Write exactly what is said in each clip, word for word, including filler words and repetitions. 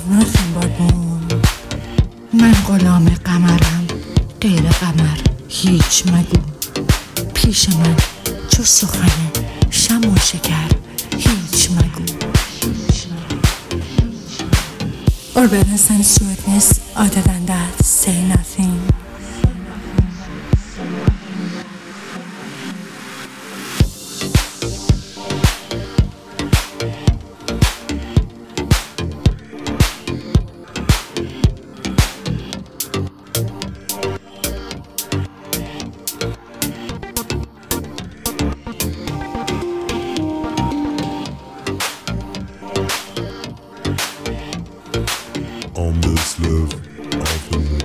of nothing but moon. من غلام قمرم، غیر قمر هیچ مگو. پیش من چو سخن شم و شکر هیچ مگو. Or balance and sweetness other than that, say nothing. On this love of the moon.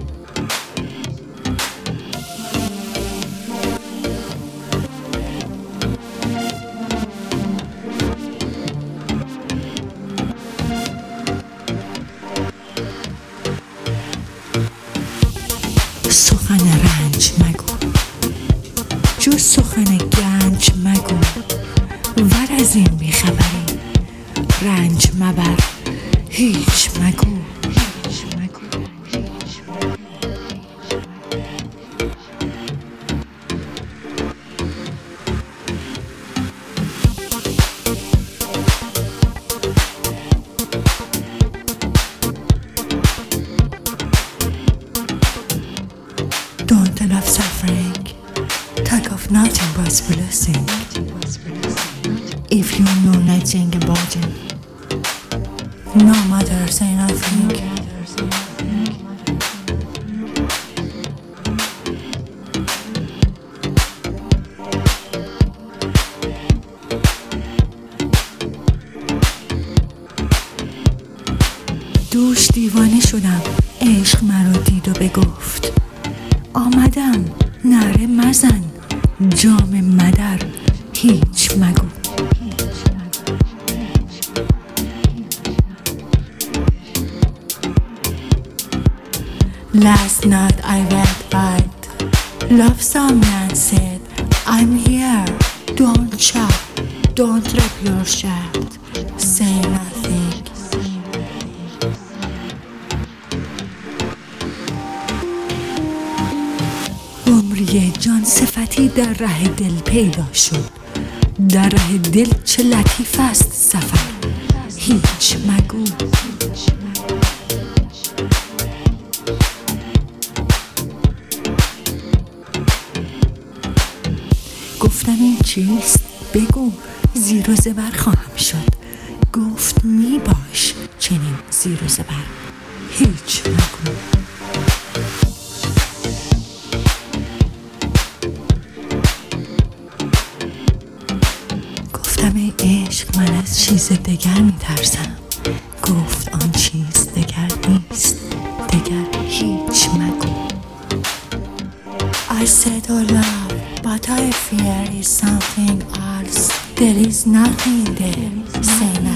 سخن رنج مگو، جو سخن گنج مگو. ور از این بیخبری رنج مبر هیچ مگو. Don't love suffering, talk of nothing but blessing. If you know nothing about it, no matter say nothing. دوش دیوانه شدم، عشق مرا دید و بگفت آمدم نره مزن، جام مدر هیچ مگو. Last night I went by, love someone said I'm here, don't shout, don't drop your shirt, say nothing. عمری جان صفتی در ره دل پیدا شد، در ره دل چه لطیف است سفر هیچ مگو. گفتم این چیست بگو، زیر و زبر خواهم شد. گفت می باش چنین زیر و زبر هیچ مگو. گفتم ای عشق من از چیز دگر می ترسم. گفت آن چیز دگر نیست، دگر هیچ مگو. I said oh love, but I fear is something else. There is nothing there, say nothing.